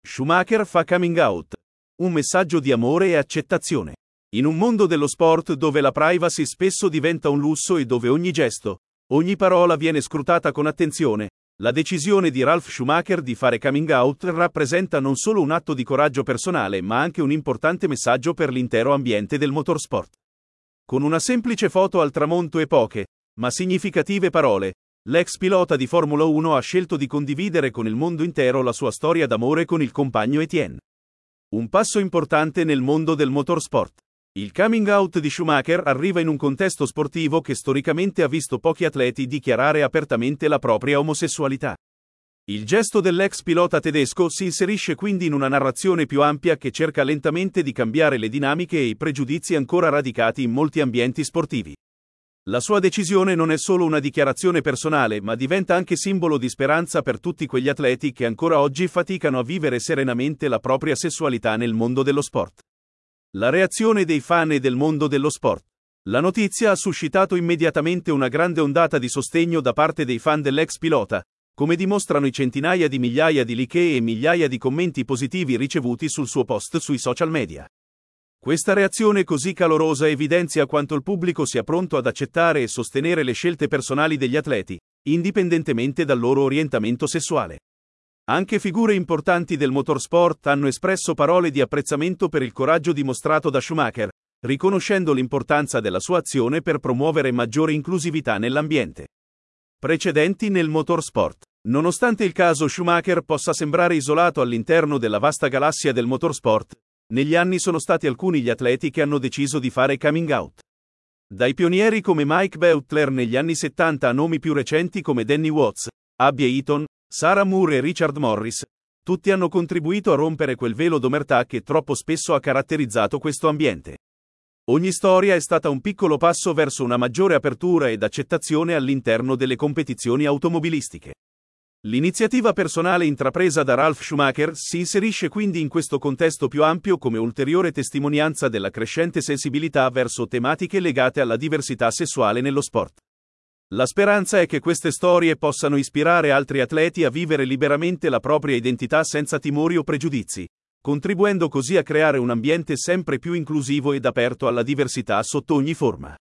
Schumacher fa coming out. Un messaggio di amore e accettazione. In un mondo dello sport dove la privacy spesso diventa un lusso e dove ogni gesto, ogni parola viene scrutata con attenzione, la decisione di Ralf Schumacher di fare coming out rappresenta non solo un atto di coraggio personale ma anche un importante messaggio per l'intero ambiente del motorsport. Con una semplice foto al tramonto e poche, ma significative parole, l'ex pilota di Formula 1 ha scelto di condividere con il mondo intero la sua storia d'amore con il compagno Etienne. Un passo importante nel mondo del motorsport. Il coming out di Schumacher arriva in un contesto sportivo che storicamente ha visto pochi atleti dichiarare apertamente la propria omosessualità. Il gesto dell'ex pilota tedesco si inserisce quindi in una narrazione più ampia che cerca lentamente di cambiare le dinamiche e i pregiudizi ancora radicati in molti ambienti sportivi. La sua decisione non è solo una dichiarazione personale, ma diventa anche simbolo di speranza per tutti quegli atleti che ancora oggi faticano a vivere serenamente la propria sessualità nel mondo dello sport. La reazione dei fan e del mondo dello sport. La notizia ha suscitato immediatamente una grande ondata di sostegno da parte dei fan dell'ex pilota, come dimostrano i centinaia di migliaia di like e migliaia di commenti positivi ricevuti sul suo post sui social media. Questa reazione così calorosa evidenzia quanto il pubblico sia pronto ad accettare e sostenere le scelte personali degli atleti, indipendentemente dal loro orientamento sessuale. Anche figure importanti del motorsport hanno espresso parole di apprezzamento per il coraggio dimostrato da Schumacher, riconoscendo l'importanza della sua azione per promuovere maggiore inclusività nell'ambiente. Precedenti nel motorsport. Nonostante il caso Schumacher possa sembrare isolato all'interno della vasta galassia del motorsport, negli anni sono stati alcuni gli atleti che hanno deciso di fare coming out. Dai pionieri come Mike Beutler negli anni 70 a nomi più recenti come Danny Watts, Abbie Eaton, Sarah Moore e Richard Morris, tutti hanno contribuito a rompere quel velo d'omertà che troppo spesso ha caratterizzato questo ambiente. Ogni storia è stata un piccolo passo verso una maggiore apertura ed accettazione all'interno delle competizioni automobilistiche. L'iniziativa personale intrapresa da Ralf Schumacher si inserisce quindi in questo contesto più ampio come ulteriore testimonianza della crescente sensibilità verso tematiche legate alla diversità sessuale nello sport. La speranza è che queste storie possano ispirare altri atleti a vivere liberamente la propria identità senza timori o pregiudizi, contribuendo così a creare un ambiente sempre più inclusivo ed aperto alla diversità sotto ogni forma.